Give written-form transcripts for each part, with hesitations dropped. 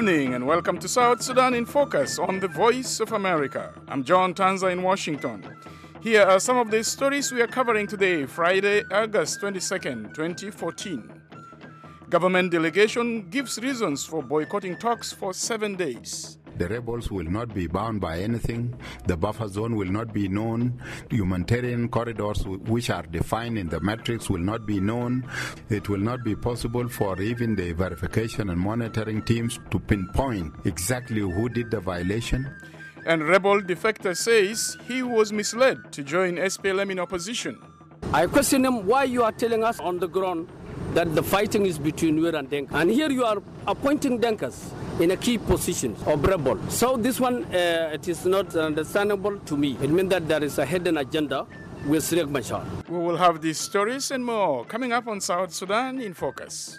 evening and welcome to South Sudan in Focus on the Voice of America. I'm John Tanza in Washington. Here are some of the stories we are covering today, Friday, August 22nd, 2014. Government delegation gives reasons for boycotting talks for 7 days. The rebels will not be bound by anything. The buffer zone will not be known. The humanitarian corridors which are defined in the matrix will not be known. It will not be possible for even the verification and monitoring teams to pinpoint exactly who did the violation. And rebel defector says he was misled to join SPLM in opposition. I question him why you are telling us on the ground that the fighting is between Nuer and Denka. And here you are appointing Denkas in a key position of rebel. So this one, it is not understandable to me. It means that there is a hidden agenda with Riek Machar. We will have these stories and more coming up on South Sudan in Focus.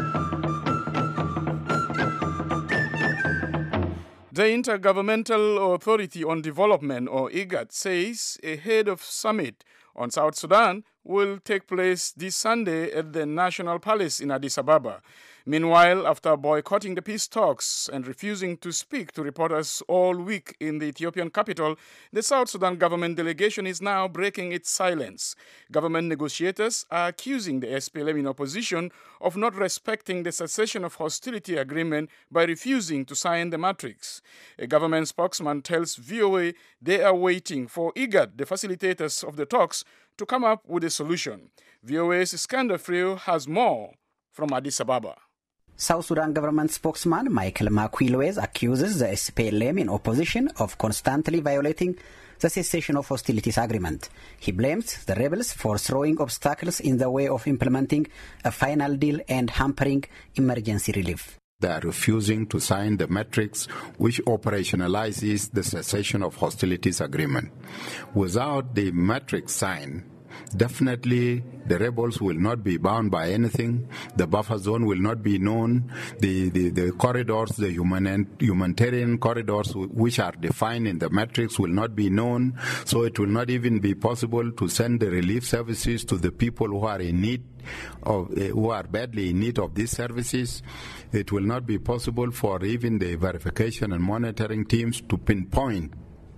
The Intergovernmental Authority on Development, or IGAD, says a head of summit on South Sudan will take place this Sunday at the National Palace in Addis Ababa. Meanwhile, after boycotting the peace talks and refusing to speak to reporters all week in the Ethiopian capital, the South Sudan government delegation is now breaking its silence. Government negotiators are accusing the SPLM in opposition of not respecting the cessation of hostility agreement by refusing to sign the matrix. A government spokesman tells VOA they are waiting for IGAD, the facilitators of the talks, to come up with a solution. VOA's Iskander Freo has more from Addis Ababa. South Sudan government spokesman Michael Makwilwes accuses the SPLM in opposition of constantly violating the cessation of hostilities agreement. He blames the rebels for throwing obstacles in the way of implementing a final deal and hampering emergency relief. They are refusing to sign the matrix which operationalizes the cessation of hostilities agreement. Without the matrix signed, definitely the rebels will not be bound by anything. The buffer zone will not be known. The corridors, the humanitarian corridors which are defined in the matrix will not be known. So it will not even be possible to send the relief services to the people who are in need of, who are badly in need of these services. It will not be possible for even the verification and monitoring teams to pinpoint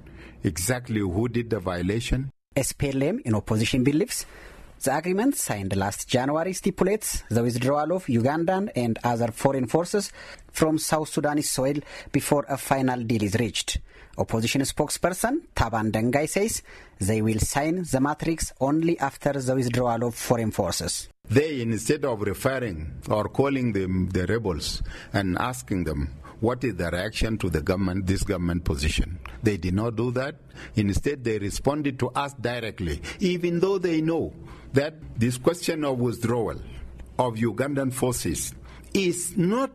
exactly who did the violation. SPLM in opposition believes the agreement signed last January stipulates the withdrawal of Ugandan and other foreign forces from South Sudanese soil before a final deal is reached. Opposition spokesperson Taban Dengai says they will sign the matrix only after the withdrawal of foreign forces. They, instead of referring or calling the rebels and asking them what is the reaction to the government, this government position, they did not do that. Instead, they responded to us directly, even though they know that this question of withdrawal of Ugandan forces is not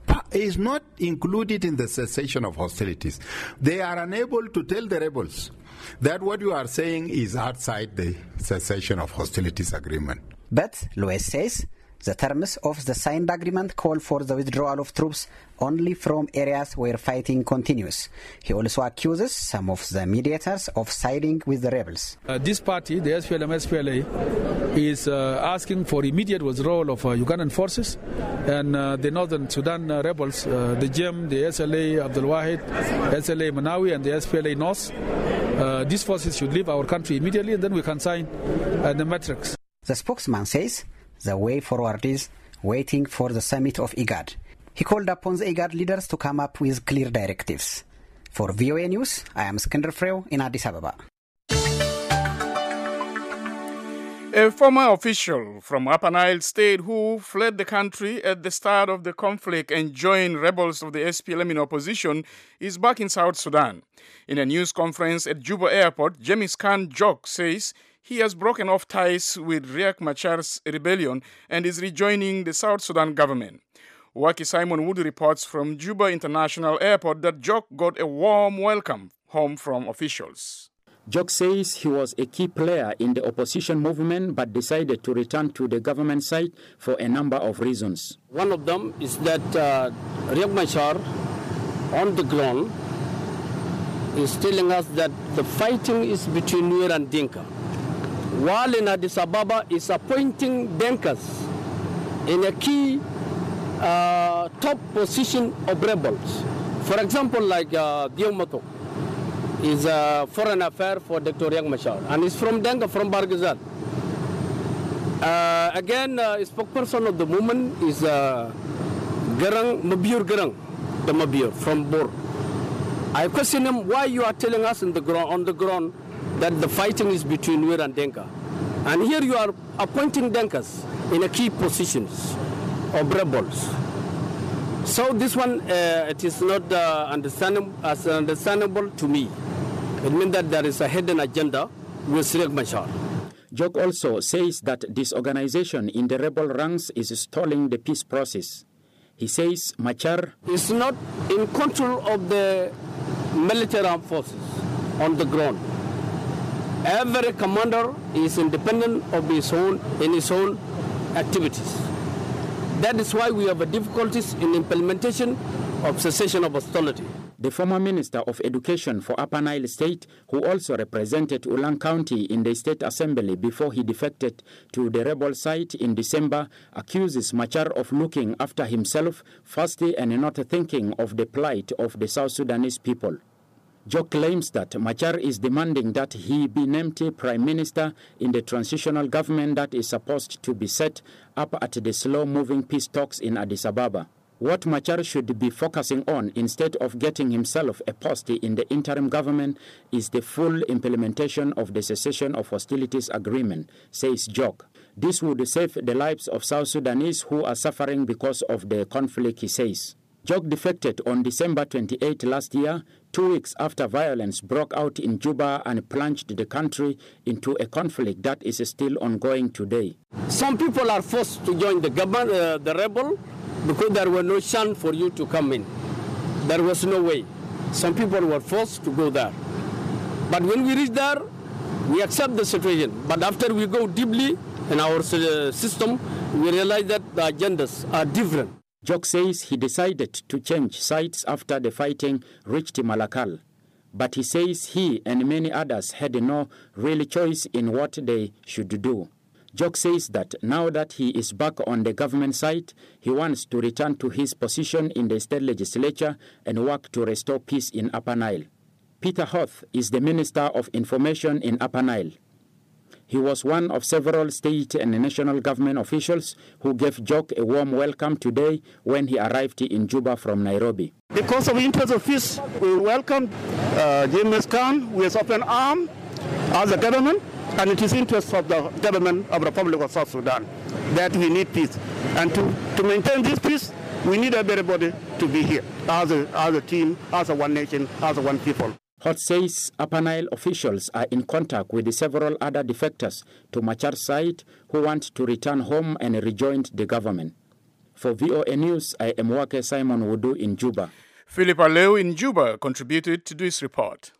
included in the cessation of hostilities. They are unable to tell the rebels that what you are saying is outside the cessation of hostilities agreement. But Loes says the terms of the signed agreement call for the withdrawal of troops only from areas where fighting continues. He also accuses some of the mediators of siding with the rebels. This party, the SPLM-SPLA, is asking for immediate withdrawal of Ugandan forces, and the Northern Sudan rebels, the GEM, the SLA Abdul Wahid, SLA Manawi, and the SPLA North, these forces should leave our country immediately, and then we can sign the matrix. The spokesman says the way forward is waiting for the summit of IGAD. He called upon the IGAD leaders to come up with clear directives. For VOA News, I am Iskander Freo in Addis Ababa. A former official from Upper Nile State who fled the country at the start of the conflict and joined rebels of the SPLM in opposition is back in South Sudan. In a news conference at Juba Airport, James Khan Jok says he has broken off ties with Riek Machar's rebellion and is rejoining the South Sudan government. Waki Simon Wood reports from Juba International Airport that Jok got a warm welcome home from officials. Jok says he was a key player in the opposition movement but decided to return to the government side for a number of reasons. One of them is that Riek Machar on the ground is telling us that the fighting is between Nuer and Dinka, while in Addis Ababa is appointing Denkas in a key top position of rebels. For example, like Diom Matok is a foreign affair for Dr. Riek Machar, and he's from Denga, from Barghazal. Again, spokesperson of the movement is Mabur Garang, the Mabur from Bor. I question him why you are telling us on the ground that the fighting is between Nuer and Denka. And here you are appointing Denkas in a key positions of rebels. So this one, it is not understandable to me. It means that there is a hidden agenda with Riek Machar. Jok also says that disorganization in the rebel ranks is stalling the peace process. He says Machar is not in control of the military armed forces on the ground. Every commander is independent of his own activities. That is why we have difficulties in implementation of cessation of hostility. The former Minister of Education for Upper Nile State, who also represented Ulang County in the State Assembly before he defected to the rebel side in December, accuses Machar of looking after himself firstly and not thinking of the plight of the South Sudanese people. Jok claims that Machar is demanding that he be named Prime Minister in the transitional government that is supposed to be set up at the slow-moving peace talks in Addis Ababa. What Machar should be focusing on instead of getting himself a post in the interim government is the full implementation of the cessation of hostilities agreement, says Jok. This would save the lives of South Sudanese who are suffering because of the conflict, he says. Jok defected on December 28 last year, 2 weeks after violence broke out in Juba and plunged the country into a conflict that is still ongoing today. Some people are forced to join the government, the rebel, because there was no chance for you to come in. There was no way. Some people were forced to go there. But when we reach there, we accept the situation. But after we go deeply in our system, we realize that the agendas are different. Jok says he decided to change sides after the fighting reached Malakal. But he says he and many others had no real choice in what they should do. Jok says that now that he is back on the government side, he wants to return to his position in the state legislature and work to restore peace in Upper Nile. Peter Hoth is the Minister of Information in Upper Nile. He was one of several state and national government officials who gave Jok a warm welcome today when he arrived in Juba from Nairobi. Because of the interest of peace, we welcome James Khan with open arms as a government, and it is interest of the government of the Republic of South Sudan that we need peace. And to maintain this peace, we need everybody to be here as a team, as a one nation, as a one people. Hoth says Upper Nile officials are in contact with several other defectors to Machar's side who want to return home and rejoin the government. For VOA News, I am Wake Simon Wudu in Juba. Philip Aleu in Juba contributed to this report.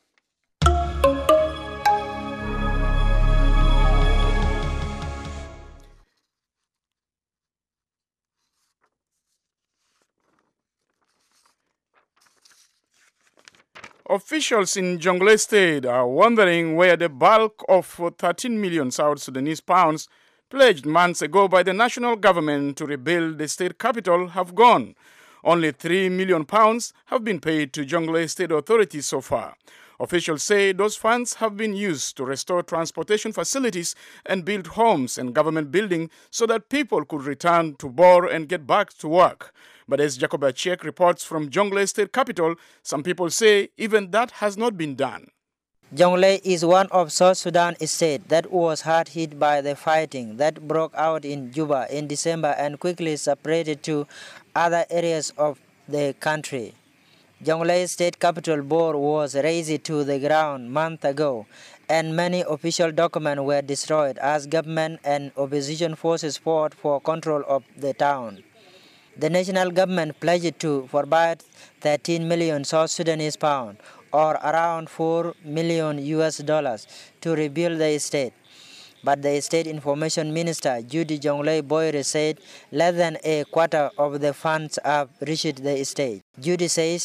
Officials in Jonglei State are wondering where the bulk of 13 million South Sudanese pounds pledged months ago by the national government to rebuild the state capital have gone. Only 3 million pounds have been paid to Jonglei State authorities so far. Officials say those funds have been used to restore transportation facilities and build homes and government buildings so that people could return to Bor and get back to work. But as Jacob Achiek reports from Jonglei State Capital, some people say even that has not been done. Jonglei is one of South Sudan states that was hard hit by the fighting that broke out in Juba in December and quickly separated to other areas of the country. Jonglei State Capital Bor was razed to the ground months ago, and many official documents were destroyed as government and opposition forces fought for control of the town. The national government pledged to provide 13 million South Sudanese pounds, or around $4 million to rebuild the state. But the State Information Minister, Judy Jonglei Boyre, said less than a quarter of the funds have reached the state. Judy says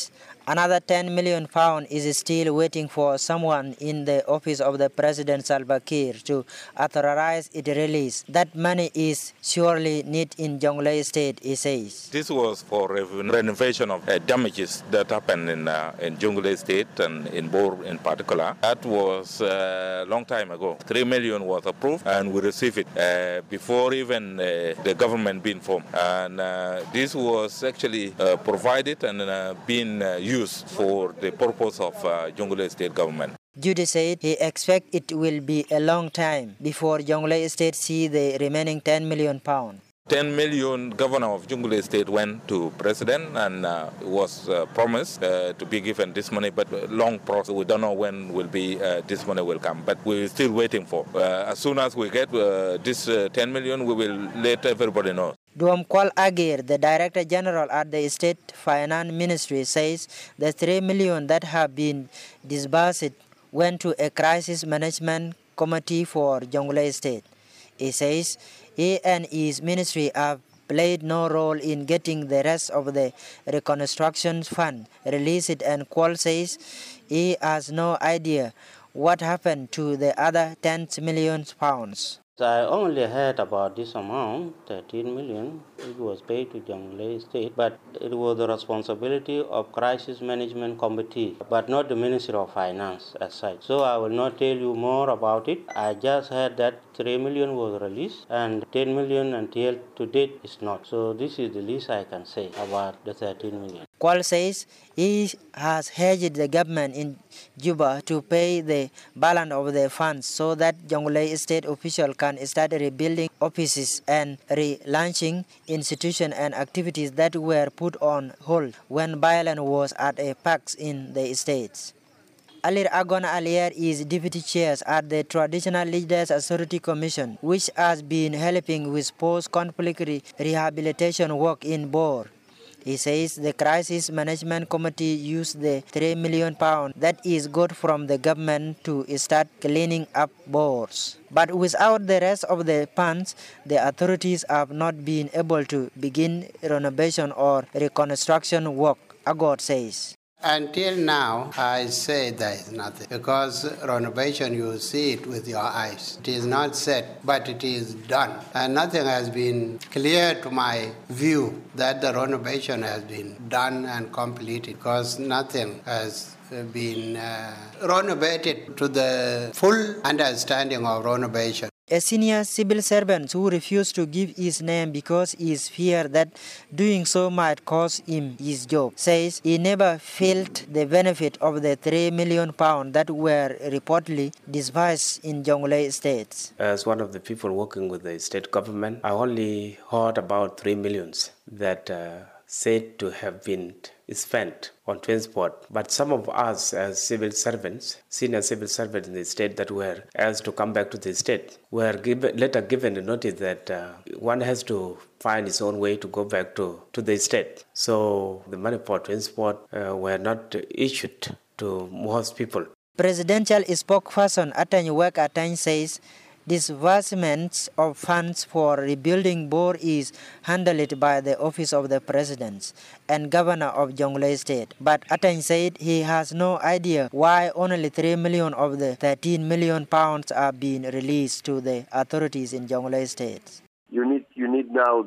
Another 10 million pounds is still waiting for someone in the office of the President Salva Kiir to authorize its release. That money is surely needed in Jonglei State, he says. This was for renovation of damages that happened in Jonglei State and in Bor in particular. That was a long time ago. 3 million was approved and we received it before even the government being formed. And this was actually provided and being used for the purpose of Jonglei State government. Judy said he expects it will be a long time before Jonglei State see the remaining 10 million pounds. 10 million governor of Jonglei State went to president and was promised to be given this money, but long process. We don't know when will be this money will come, but we're still waiting for. As soon as we get this 10 million, we will let everybody know. Duam Kwal Agir, the Director General at the State Finance Ministry, says the 3 million that have been disbursed went to a crisis management committee for Jonglei State. He says he and his ministry have played no role in getting the rest of the reconstruction fund released, and Kwal says he has no idea what happened to the other 10 million pounds. I only heard about this amount, 13 million. It was paid to Jonglei State, but it was the responsibility of Crisis Management Committee, but not the Ministry of Finance as such. So I will not tell you more about it. I just heard that 3 million was released and 10 million until to date is not. So this is the least I can say about the 13 million. Kwal says he has hedged the government in Juba to pay the balance of the funds so that Jonglei State officials can start rebuilding offices and relaunching institutions and activities that were put on hold when violence was at a peak in the states. Alir Agon Alier is deputy chair at the Traditional Leaders Authority Commission, which has been helping with post-conflict rehabilitation work in Bor. He says the Crisis Management Committee used the 3 million pounds that is got from the government to start cleaning up Bors. But without the rest of the funds, the authorities have not been able to begin renovation or reconstruction work, Agod says. Until now, I say there is nothing, because renovation, you see it with your eyes. It is not set, but it is done. And nothing has been clear to my view that the renovation has been done and completed, because nothing has been renovated to the full understanding of renovation. A senior civil servant who refused to give his name because he feared that doing so might cost him his job, says he never felt the benefit of the 3 million pounds that were reportedly disbursed in Jonglei State. As one of the people working with the state government, I only heard about 3 millions that said to have been spent on transport. But some of us as civil servants, senior civil servants in the state that were asked to come back to the state, were later given the notice that one has to find his own way to go back to the state. So the money for transport were not issued to most people. Presidential spokesperson Atany Wek Atany says disbursements of funds for rebuilding Bor is handled by the Office of the President and Governor of Jonglei State. But Atany said he has no idea why only 3 million of the 13 million pounds are being released to the authorities in Jonglei State. You need now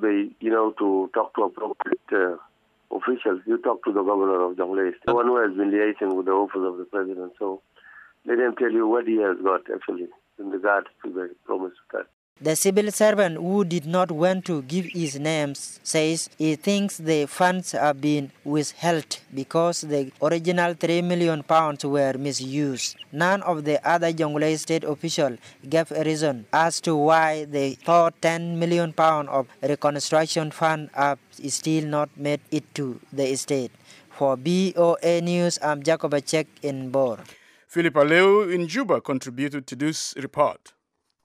to talk to appropriate officials. You talk to the Governor of Jonglei State, the one who has been liaising with the Office of the President. So let him tell you what he has got actually in regards to the promise of that. The civil servant who did not want to give his name says he thinks the funds have been withheld because the original 3 million pounds were misused. None of the other Jonglei State officials gave a reason as to why they thought 10 million pounds of reconstruction fund have still not made it to the state. For BOA News, I'm Jacob Achek in Bor. Philip Aleu in Juba contributed to this report.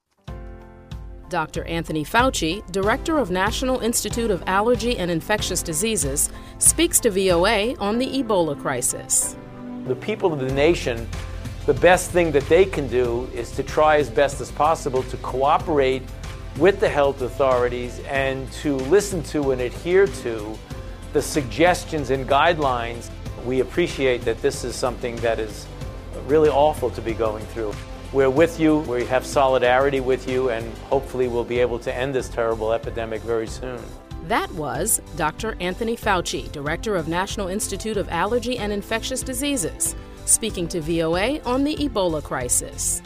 Dr. Anthony Fauci, Director of National Institute of Allergy and Infectious Diseases, speaks to VOA on the Ebola crisis. The people of the nation, the best thing that they can do is to try as best as possible to cooperate with the health authorities and to listen to and adhere to the suggestions and guidelines We appreciate that this is something that is really awful to be going through. We're with you, we have solidarity with you, and hopefully we'll be able to end this terrible epidemic very soon. That was Dr. Anthony Fauci, Director of National Institute of Allergy and Infectious Diseases, speaking to VOA on the Ebola crisis.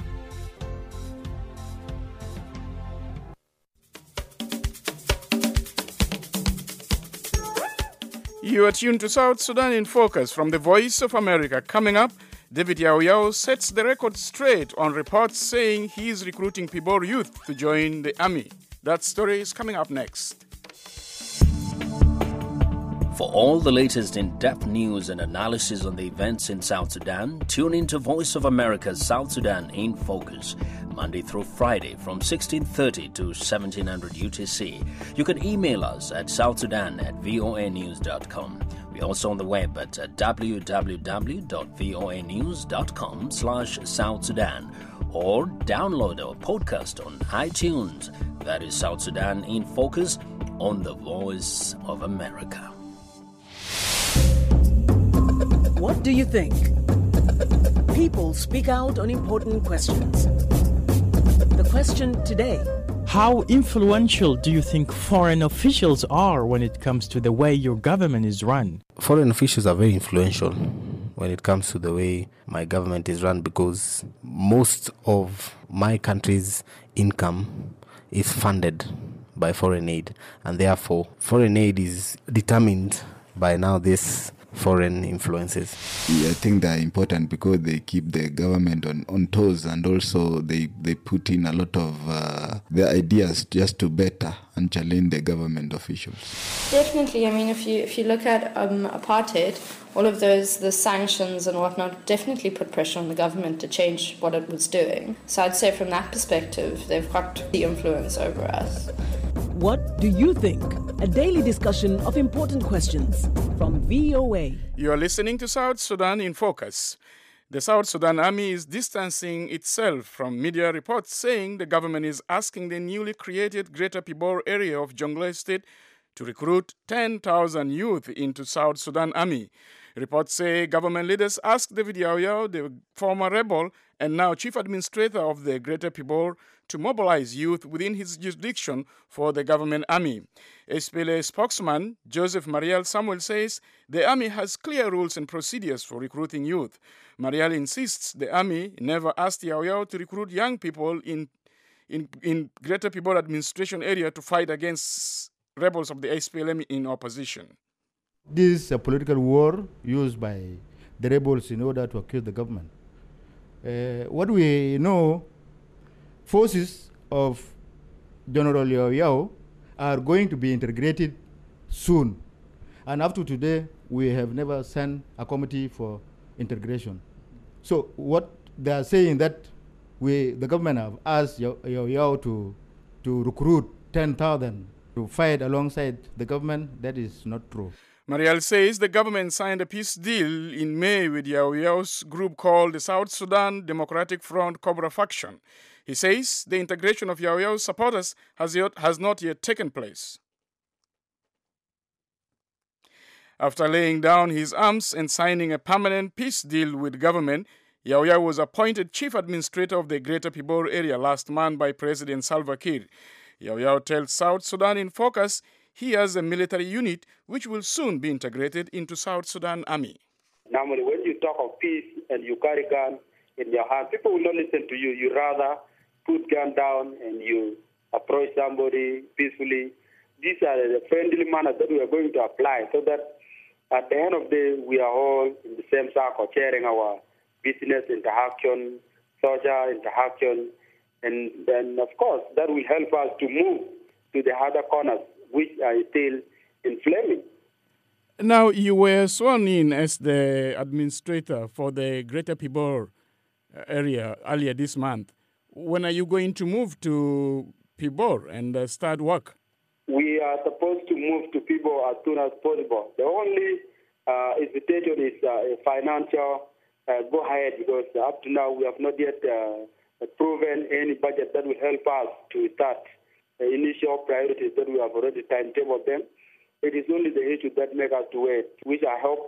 You are tuned to South Sudan in Focus from the Voice of America. Coming up, David Yao Yao sets the record straight on reports saying he is recruiting Pibor youth to join the army. That story is coming up next. For all the latest in-depth news and analysis on the events in South Sudan, tune in to Voice of America's South Sudan in Focus, Monday through Friday from 1630 to 1700 UTC. You can email us at southsudan@voanews.com. We're also on the web at www.voanews.com/South Sudan or download our podcast on iTunes. That is South Sudan in Focus on the Voice of America. What do you think? People speak out on important questions. The question today: how influential do you think foreign officials are when it comes to the way your government is run? Foreign officials are very influential when it comes to the way my government is run, because most of my country's income is funded by foreign aid, and therefore foreign aid is determined by now this foreign influences. I think they're important because they keep the government on toes, and also they put in a lot of their ideas just to better and challenge the government officials. Definitely. I mean, if you look at apartheid, all of the sanctions and whatnot definitely put pressure on the government to change what it was doing. So I'd say from that perspective, they've got the influence over us. What do you think? A daily discussion of important questions from VOA. You are listening to South Sudan in Focus. The South Sudan Army is distancing itself from media reports saying the government is asking the newly created Greater Pibor area of Jonglei State to recruit 10,000 youth into South Sudan Army. Reports say government leaders asked David Yao Yao, the former rebel and now chief administrator of the Greater Pibor, to mobilize youth within his jurisdiction for the government army. SPLA spokesman Joseph Marial Samuel says the army has clear rules and procedures for recruiting youth. Marial insists the army never asked Yao Yao to recruit young people in Greater Pibor administration area to fight against rebels of the SPLM in opposition. This is a political war used by the rebels in order to accuse the government. What we know, forces of General Yao Yao are going to be integrated soon. And up to today, we have never sent a committee for integration. So what they are saying that the government have asked Yao Yao to recruit 10,000 to fight alongside the government, that is not true. Marial says the government signed a peace deal in May with Yao Yao's group called the South Sudan Democratic Front Cobra Faction. He says the integration of Yao Yao's supporters has not yet taken place. After laying down his arms and signing a permanent peace deal with government, Yao Yao was appointed chief administrator of the Greater Pibor area last month by President Salva Kiir. Yao Yao tells South Sudan in Focus he has a military unit which will soon be integrated into South Sudan Army. Normally, when you talk of peace and you carry gun in your hand, people will not listen to you. You rather put gun down and you approach somebody peacefully. These are the friendly manners that we are going to apply so that at the end of the day, we are all in the same circle, sharing our business interaction, social interaction, and then, of course, that will help us to move to the other corners, which are still inflaming. Now, you were sworn in as the administrator for the Greater Pibor area earlier this month. When are you going to move to Pibor and start work? We are supposed to move to Pibor as soon as possible. The only invitation is a financial go-ahead, because up to now we have not yet proven any budget that will help us to start the initial priorities that we have already timetabled them. It is only the issue that make us to wait, which I hope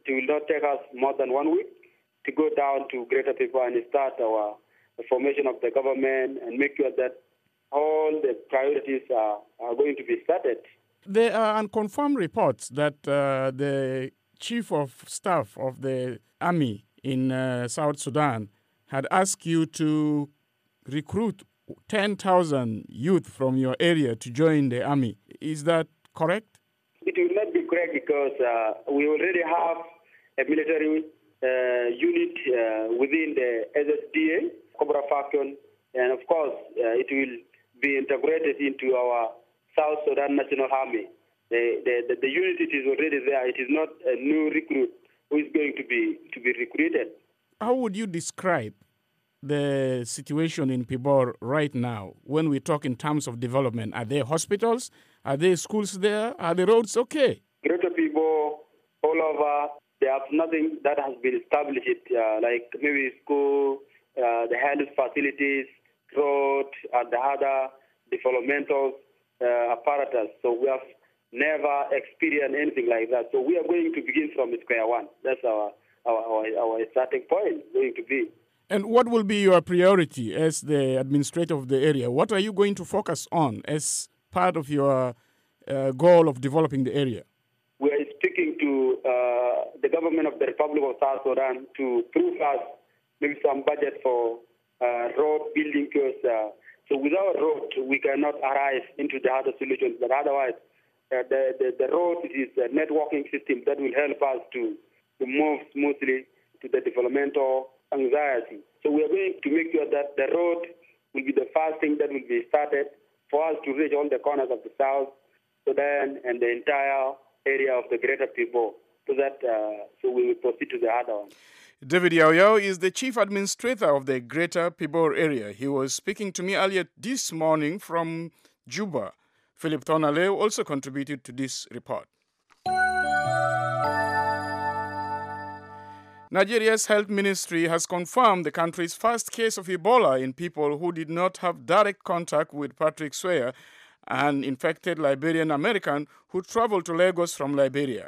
It will not take us more than 1 week to go down to Greater People and start our formation of the government and make sure that all the priorities are going to be started. There are unconfirmed reports that the chief of staff of the army in South Sudan had asked you to recruit 10,000 youth from your area to join the army. Is that correct? It will not be correct because we already have a military unit within the SSDA, Cobra Faction, and of course it will be integrated into our South Sudan National Army. The unit is already there. It is not a new recruit who is going to be recruited. How would you describe the situation in Pibor right now when we talk in terms of development? Are there hospitals? Are there schools there? Are the roads okay? Greater Pibor, all over, there are nothing that has been established, like maybe school, the health facilities, road, and the other developmental apparatus. So we have never experienced anything like that. So we are going to begin from square one. That's our starting point going to be. And what will be your priority as the administrator of the area? What are you going to focus on as part of your goal of developing the area? We are speaking to the government of the Republic of South Sudan to prove us maybe some budget for road building, because so without road we cannot arrive into the other solutions. But otherwise, the road is a networking system that will help us to move smoothly to the developmental anxiety. So we are going to make sure that the road will be the first thing that will be started for us to reach all the corners of the South Sudan and the entire area of the Greater People, so that so we will proceed to the other one. David Yaoyao is the chief administrator of the Greater Pibor area. He was speaking to me earlier this morning from Juba. Philip Tonale also contributed to this report. Nigeria's health ministry has confirmed the country's first case of Ebola in people who did not have direct contact with Patrick Swear, an infected Liberian American who traveled to Lagos from Liberia.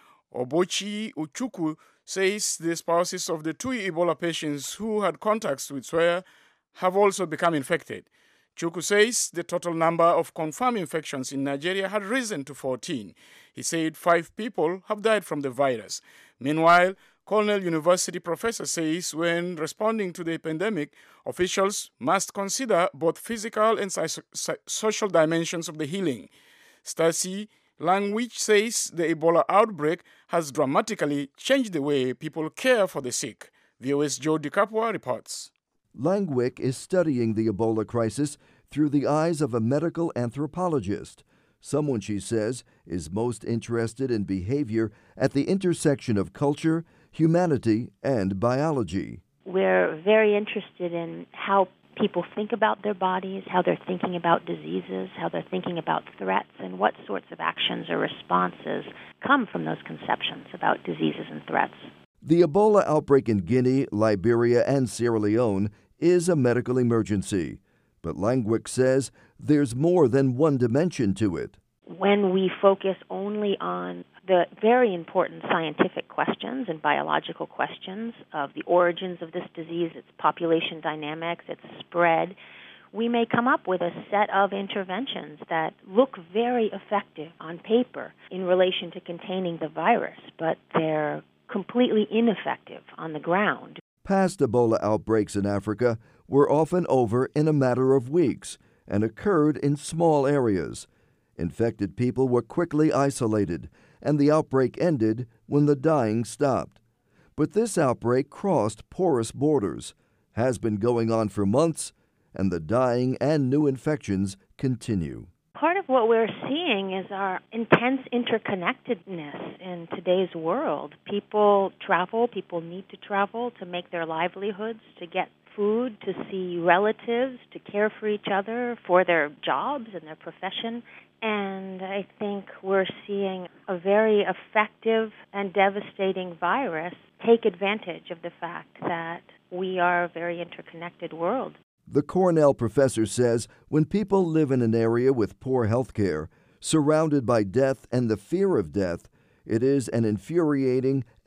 Obochi Uchukwu says the spouses of the two Ebola patients who had contacts with Swear have also become infected. Chukwu says the total number of confirmed infections in Nigeria had risen to 14. He said 5 people have died from the virus. Meanwhile, Cornell University professor says when responding to the pandemic, officials must consider both physical and social dimensions of the healing. Stacy Langwich says the Ebola outbreak has dramatically changed the way people care for the sick. VOA's Joe DiCapua reports. Langwick is studying the Ebola crisis through the eyes of a medical anthropologist, someone, she says, is most interested in behavior at the intersection of culture, humanity, and biology. We're very interested in how people think about their bodies, how they're thinking about diseases, how they're thinking about threats, and what sorts of actions or responses come from those conceptions about diseases and threats. The Ebola outbreak in Guinea, Liberia, and Sierra Leone is a medical emergency. But Langwick says there's more than one dimension to it. When we focus only on the very important scientific questions and biological questions of the origins of this disease, its population dynamics, its spread, we may come up with a set of interventions that look very effective on paper in relation to containing the virus, but they're completely ineffective on the ground. Past Ebola outbreaks in Africa were often over in a matter of weeks and occurred in small areas. Infected people were quickly isolated, and the outbreak ended when the dying stopped. But this outbreak crossed porous borders, has been going on for months, and the dying and new infections continue. Part of what we're seeing is our intense interconnectedness in today's world. People travel, people need to travel to make their livelihoods, to get food, to see relatives, to care for each other, for their jobs and their profession. And I think we're seeing a very effective and devastating virus take advantage of the fact that we are a very interconnected world. The Cornell professor says when people live in an area with poor health care, surrounded by death and the fear of death, it is an infuriating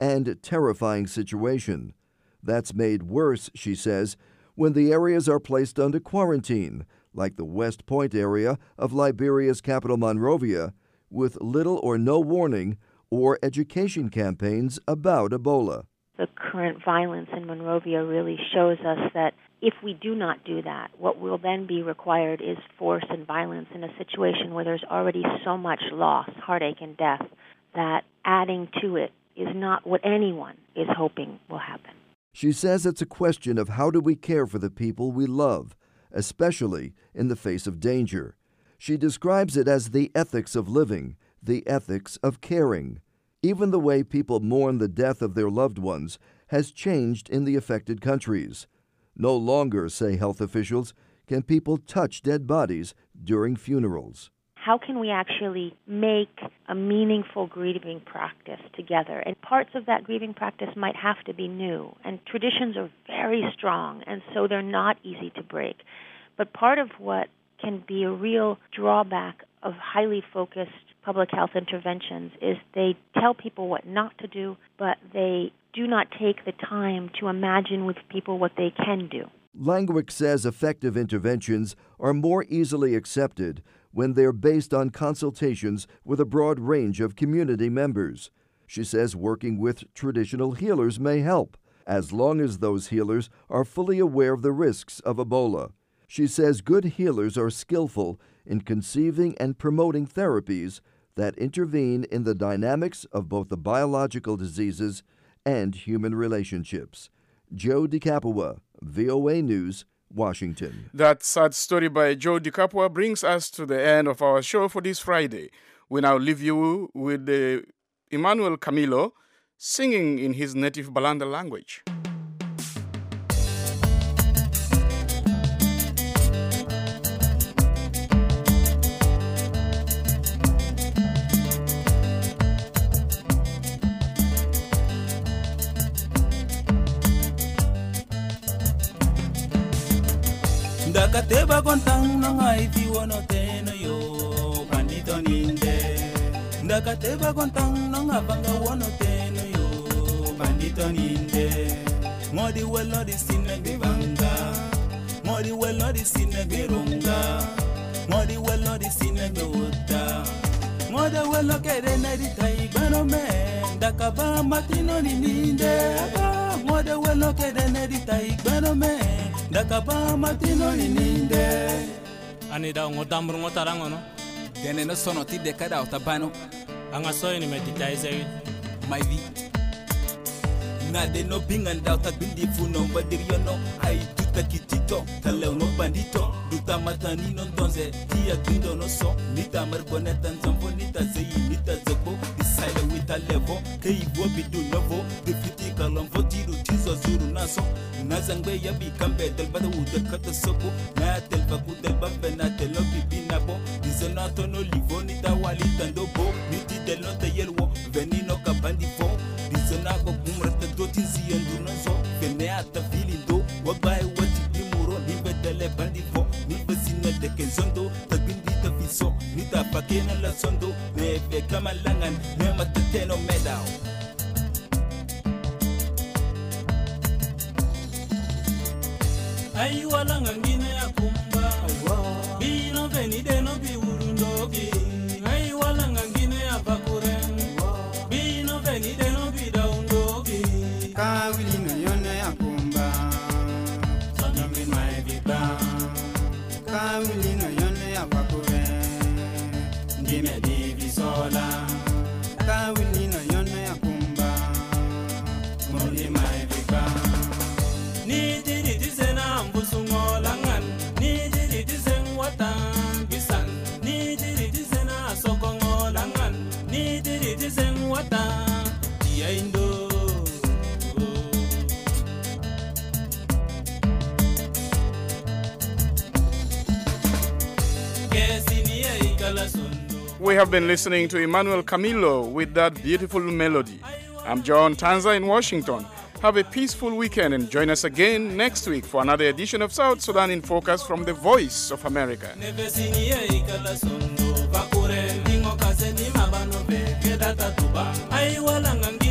and terrifying situation. That's made worse, she says, when the areas are placed under quarantine, like the West Point area of Liberia's capital Monrovia, with little or no warning or education campaigns about Ebola. The current violence in Monrovia really shows us that if we do not do that, what will then be required is force and violence in a situation where there's already so much loss, heartache, and death, that adding to it is not what anyone is hoping will happen. She says it's a question of how do we care for the people we love, especially in the face of danger. She describes it as the ethics of living, the ethics of caring. Even the way people mourn the death of their loved ones has changed in the affected countries. No longer, say health officials, can people touch dead bodies during funerals. How can we actually make a meaningful grieving practice together? And parts of that grieving practice might have to be new. And traditions are very strong, and so they're not easy to break. But part of what can be a real drawback of highly focused public health interventions is they tell people what not to do, but they do not take the time to imagine with people what they can do. Langwick says effective interventions are more easily accepted when they're based on consultations with a broad range of community members. She says working with traditional healers may help, as long as those healers are fully aware of the risks of Ebola. She says good healers are skillful in conceiving and promoting therapies that intervene in the dynamics of both the biological diseases and human relationships. Joe DiCapua, VOA News, Washington. That sad story by Joe DiCapua brings us to the end of our show for this Friday. We now leave you with Emmanuel Camilo singing in his native Balanda language. Ndakateba kontang nangai viwono teno yo bandito ninde. Ndakateba kontang nangabanga wono teno yo bandito ninde. Ngodi welo di sine bibanga. Ngodi welo di sine birunga. Ngodi welo di sine biwota. Ngodi welo kede nedi taibano me. Ndakaba matino ninde. Ngodi welo kede nedi taibano me. Dakaba matino ininde anida ngodamru ngotarango no dene no sono ti de kada utabano anga so ni meditize my vi na de no binganda utabindi funo mbadirio no ai tuta kitito taleo no bandito duta matani no donze dia grindo no so nita margoneta nzambo nita zeyi nita zeko decide with a level kei bobi do novo defiti kalonvo tiru tizo zuru naso nazangbe yabi kambe del bada ude kata soko na tel baku del bambe na tel bibi nabo dizonato no livoni ta wali tandobo niti del no te yelwo venino kabandi fo dizonago kumrata dotinzi endu nazo venea ta filindo wabai wati dimuro nibe dele bandi fo nibe sinna de kenzondo ta bindi ta fiso nita pakena la sondo nebe kamalangan nema teteno medao. Ai wala ngine ya kumba bino venide no bi urundogi ai wala ngine ya bakuren bino venide no bi daundogi kawili no yone ya kumba sono min mai viba kawili no yone ya bakuren ndime di visola kawili no yone ya kumba mundi mai viba ni didi dizena mbusungo langan ni didi dizen watan bisan ni didi dizena sokongo langan ni didi dizen watan yaindo We have been listening to Emmanuel Camilo with that beautiful melody. I'm John Tanza in Washington. Have a peaceful weekend and join us again next week for another edition of South Sudan in Focus from the Voice of America. Ai